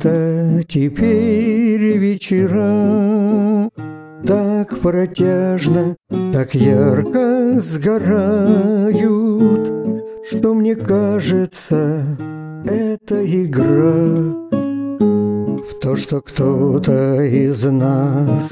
Почему-то теперь вечера так протяжно, так ярко сгорают, что мне кажется, это игра в то, что кто-то из нас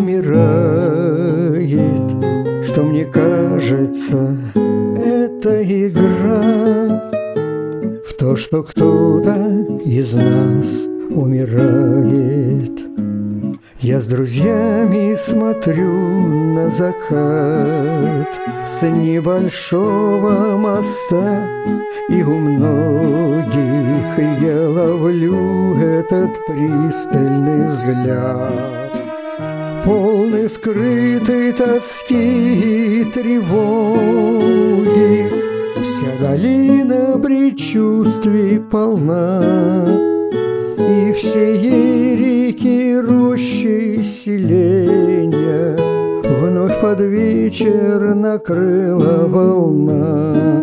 умирает, что мне кажется, это игра в то, что кто-то из нас умирает. Я с друзьями смотрю на закат с небольшого моста, и у многих я ловлю этот пристальный взгляд, полный скрытой тоски и тревоги. Вся долина предчувствий полна, и все реки, рощи, селения вновь под вечер накрыла волна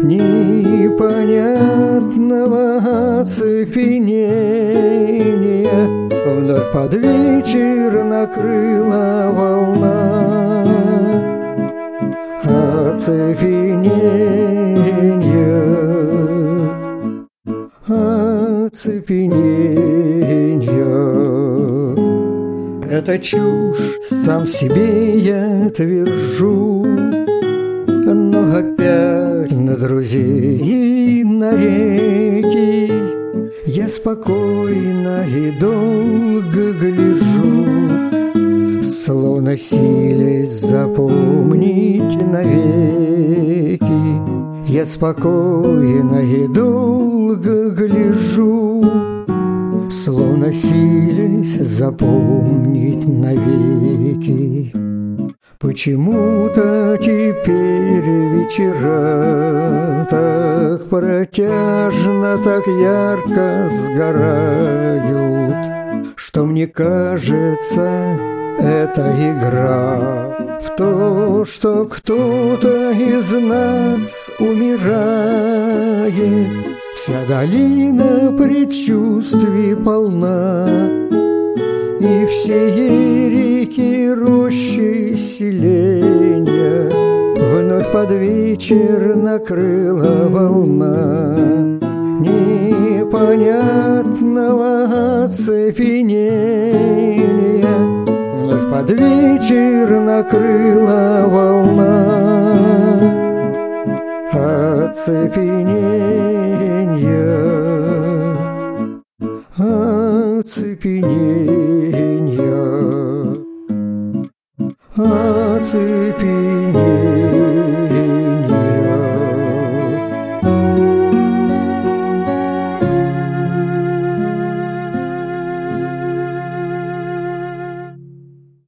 непонятного оцепенения. Вновь под вечер накрыла волна оцепенения, оцепенения. Это чушь, сам себе я твержу, но опять на друзей и на реки я спокойно и долго гляжу, словно силясь запомнить навеки. Я спокойно и долго гляжу, словно силясь запомнить навеки. Почему-то теперь вечера так протяжно, так ярко сгорают, что мне кажется, это игра в то, что кто-то из нас умирает. Вся долина предчувствий полна, и все реки, рощи, селения вновь под вечер накрыла волна непонятного оцепенения. Вновь под вечер накрыла волна оцепенения, оцепенения.